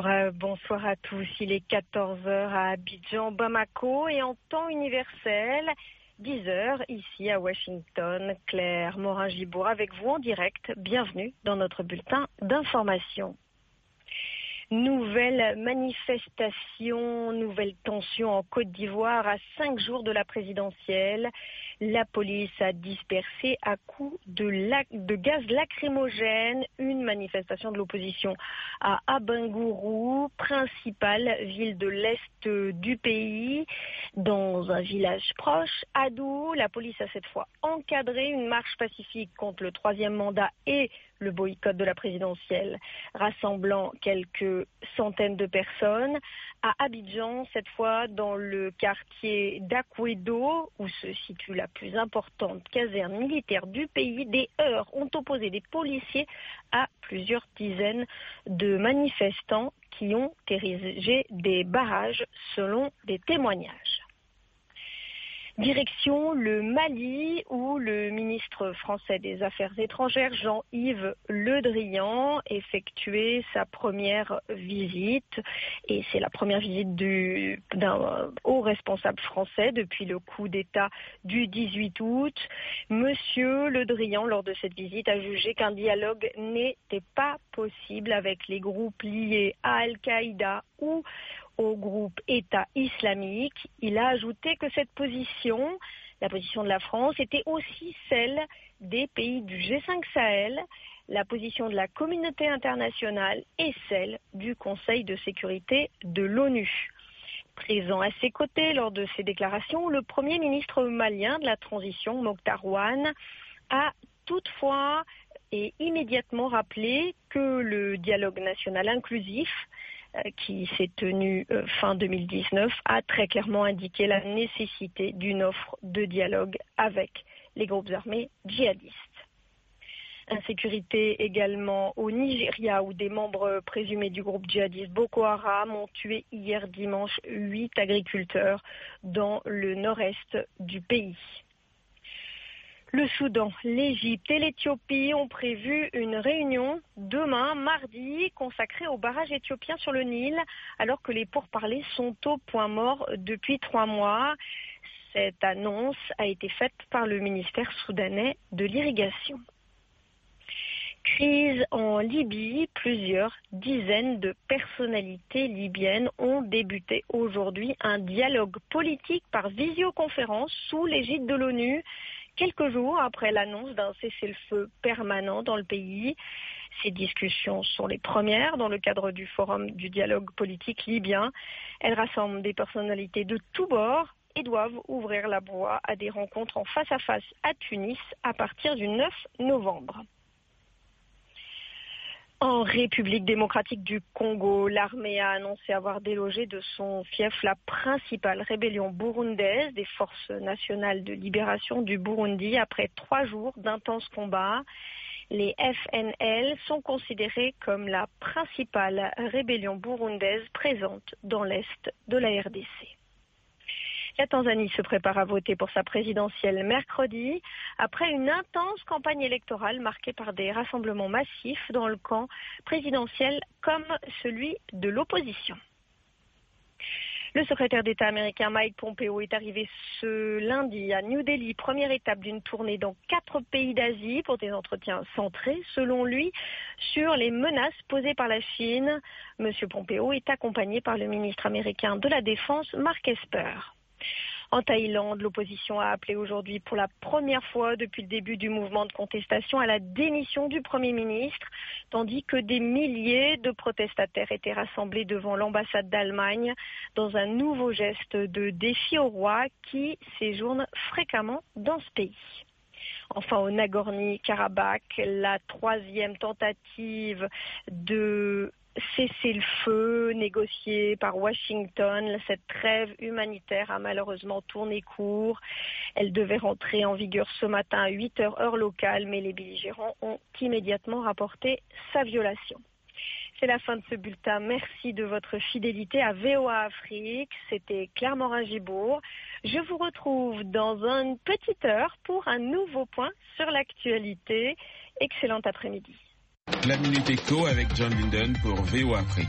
Bonsoir à tous. Il est 14 heures à Abidjan, Bamako et en temps universel, 10 heures ici à Washington. Claire Morin-Gibour avec vous en direct. Bienvenue dans notre bulletin d'information. Nouvelle manifestation, nouvelle tension en Côte d'Ivoire à 5 jours de la présidentielle. La police a dispersé à coups de gaz lacrymogène une manifestation de l'opposition à Abengourou, principale ville de l'est du pays. Dans un village proche, Adou, la police a cette fois encadré une marche pacifique contre le 3e mandat et le boycott de la présidentielle, rassemblant quelques centaines de personnes. À Abidjan, cette fois dans le quartier d'Akwedo, où se situe la plus importante caserne militaire du pays, des heurts ont opposé des policiers à plusieurs dizaines de manifestants qui ont érigé des barrages selon des témoignages. Direction le Mali où le ministre français des Affaires étrangères Jean-Yves Le Drian effectuait sa première visite et c'est la première visite d'un haut responsable français depuis le coup d'État du 18 août. Monsieur Le Drian, lors de cette visite, a jugé qu'un dialogue n'était pas possible avec les groupes liés à Al-Qaïda ou au groupe État islamique. Il a ajouté que cette position, la position de la France, était aussi celle des pays du G5 Sahel, la position de la communauté internationale et celle du Conseil de sécurité de l'ONU. Présent à ses côtés lors de ces déclarations, le Premier ministre malien de la transition, Mokhtar Ouane, a toutefois et immédiatement rappelé que le dialogue national inclusif qui s'est tenu fin 2019, a très clairement indiqué la nécessité d'une offre de dialogue avec les groupes armés djihadistes. Insécurité également au Nigeria où des membres présumés du groupe djihadiste Boko Haram ont tué hier dimanche 8 agriculteurs dans le nord-est du pays. Le Soudan, l'Égypte et l'Éthiopie ont prévu une réunion demain, mardi, consacrée au barrage éthiopien sur le Nil, alors que les pourparlers sont au point mort depuis 3 mois. Cette annonce a été faite par le ministère soudanais de l'irrigation. Crise en Libye, plusieurs dizaines de personnalités libyennes ont débuté aujourd'hui un dialogue politique par visioconférence sous l'égide de l'ONU. Quelques jours après l'annonce d'un cessez-le-feu permanent dans le pays, ces discussions sont les premières dans le cadre du Forum du dialogue politique libyen. Elles rassemblent des personnalités de tous bords et doivent ouvrir la voie à des rencontres en face à face à Tunis à partir du 9 novembre. En République démocratique du Congo, l'armée a annoncé avoir délogé de son fief la principale rébellion burundaise des forces nationales de libération du Burundi après 3 jours d'intenses combats. Les FNL sont considérés comme la principale rébellion burundaise présente dans l'est de la RDC. La Tanzanie se prépare à voter pour sa présidentielle mercredi, après une intense campagne électorale marquée par des rassemblements massifs dans le camp présidentiel comme celui de l'opposition. Le secrétaire d'État américain Mike Pompeo est arrivé ce lundi à New Delhi, première étape d'une tournée dans 4 pays d'Asie pour des entretiens centrés, selon lui, sur les menaces posées par la Chine. Monsieur Pompeo est accompagné par le ministre américain de la Défense, Mark Esper. En Thaïlande, l'opposition a appelé aujourd'hui pour la première fois depuis le début du mouvement de contestation à la démission du Premier ministre, tandis que des milliers de protestataires étaient rassemblés devant l'ambassade d'Allemagne dans un nouveau geste de défi au roi qui séjourne fréquemment dans ce pays. Enfin, au Nagorno-Karabakh, la 3e tentative de cessez-le-feu négocié par Washington. Cette trêve humanitaire a malheureusement tourné court. Elle devait rentrer en vigueur ce matin à 8 heures heure locale, mais les belligérants ont immédiatement rapporté sa violation. C'est la fin de ce bulletin. Merci de votre fidélité à VOA Afrique. C'était Claire Morin-Gibour. Je vous retrouve dans une petite heure pour un nouveau point sur l'actualité. Excellent après-midi. La Minute Éco avec John Linden pour VOA Afrique.